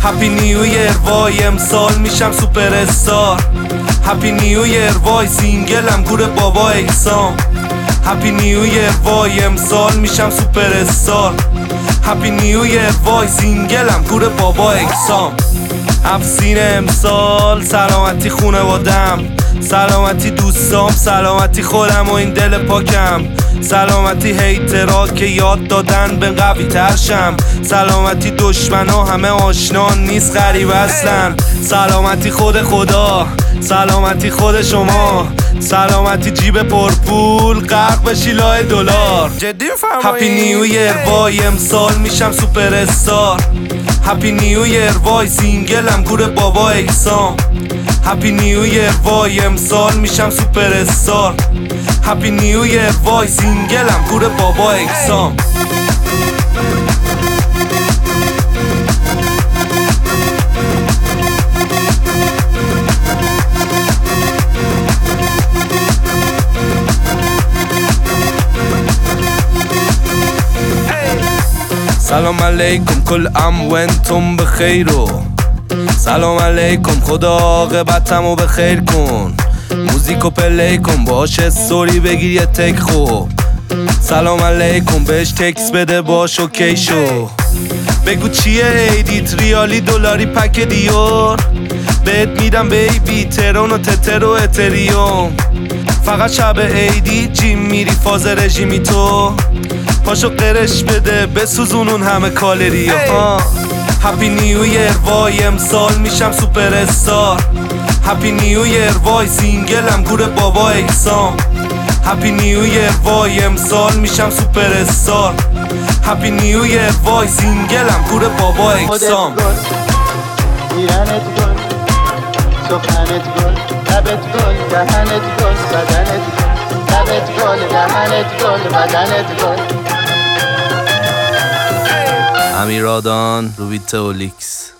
هپی نیو یر وای امسال میشم سوپر استار. هپی نیو یر وای سینگلم گور بابا اکسام. هپی نیو یر وای امسال میشم سوپر استار. هپی نیو یر وای سینگلم گور بابا اکسام. افسین امسال سلامتی خونوادم، سلامتی دوستام، سلامتی خودم و این دل پاکم، سلامتی هیترها که یاد دادن به قوی ترشم، سلامتی دشمنا همه آشنا نیست غریب اصلن، سلامتی خود خدا، سلامتی خود شما، سلامتی جیب پرپول غرق بشی لای دلار. جدی میفرمایی؟ هپی نیو یر وای امسال میشم سوپر استار. هپی نیو یر وای سینگلم گور بابا اکسام. هپی نیو یر وای امسال میشم سوپر استار. هپی نیو یر وای سینگلم گور بابا اکسام. سلام علیکم کل عام و انتم بخیر و سلام علیکم خدا عاقبتمو بخیر کن. موزیکو پلی کن باش استوری بگیر یه تک خوب. سلام علیکم بهش تکس بده باش اوکی شو. بگو چیه ایدیت ریالی دلاری پک دیور. بهت میدم بیبی ترون و تتر و اتریوم. فقط شب ایدی جیم میری فاز رژیمی تو. پاشو قرش بده بسوزونون همه کالری ها. هپی نیو یر وای امسال میشم سوپر استار. هپی نیو یر وای سینگلم گور بابا اکسام. هپی نیو یر وای امسال میشم سوپر استار. هپی نیو یر وای سینگلم گور بابا اکسام. ایرانت گل، سخنت گل، لبت گل، دهنت گل، بدنت گل، لبت گل، دهنت گل، بدنت گل. امیرادان روبیت اولیکس.